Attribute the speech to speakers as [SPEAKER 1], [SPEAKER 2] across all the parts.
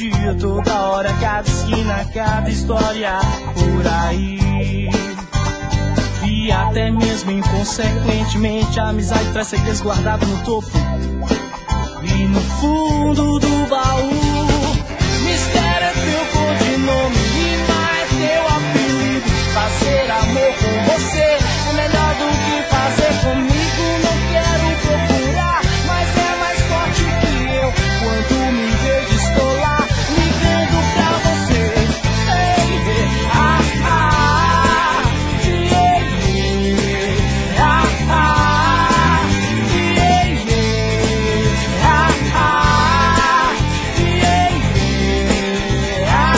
[SPEAKER 1] dia, toda hora, cada esquina, cada história por aí. E até mesmo inconsequentemente a amizade traz segredos guardados no topo e no fundo do baú. Mistério é teu codinome, rima é teu apelido. Fazer amor com você é melhor do que fazer comigo. Não quero procurar, mas é mais forte que eu. Quando me vejo estou lá, ligando pra você. Ei, ei, ah, ah, ei, ei, ah, ah, ei, ei, ah, ah, ei, ei, ah,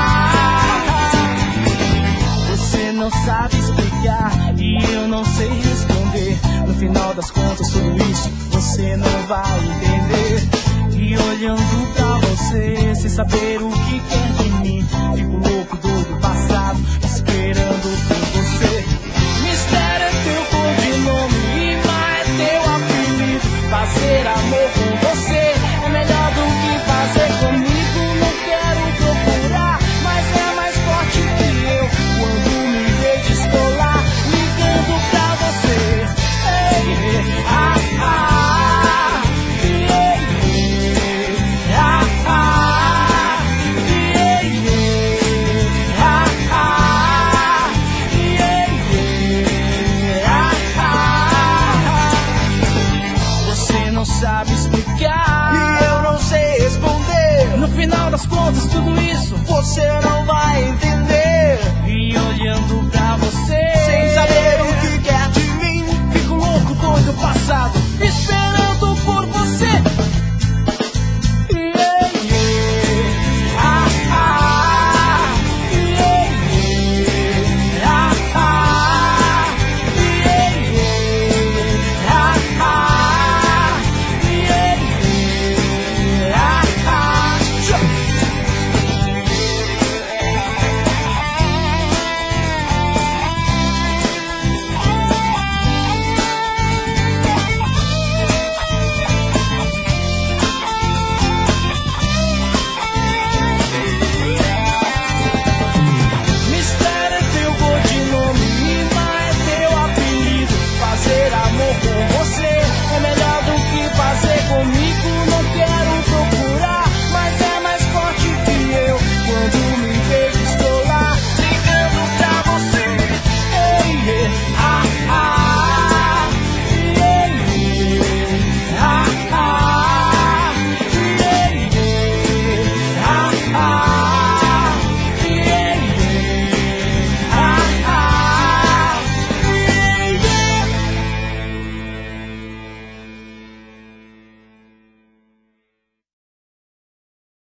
[SPEAKER 1] ah. Você não sabe explicar e eu não sei responder. No final das contas tudo isso você não vai entender. E olhando pra você, sem saber o que quer de mim, fico louco, doido, passado, esperando por você. Mistério é teu codinome, rima é teu apelido. Fazer amor com você é melhor do que fazer comigo. Não quero procurar, mas é mais forte que eu. Quando me vejo estou lá, ligando pra você. Ei, ei, ah, ah, ei, ei, ah, ah, ei, ei, ah, ah, ei, ei, ah, ah. Você não sabe explicar
[SPEAKER 2] E eu não sei responder.
[SPEAKER 1] no final das contas tudo isso
[SPEAKER 2] Você não vai entender.
[SPEAKER 1] e olhando pra você,
[SPEAKER 2] Sem saber o que quer de mim.
[SPEAKER 1] fico louco, doido, passado,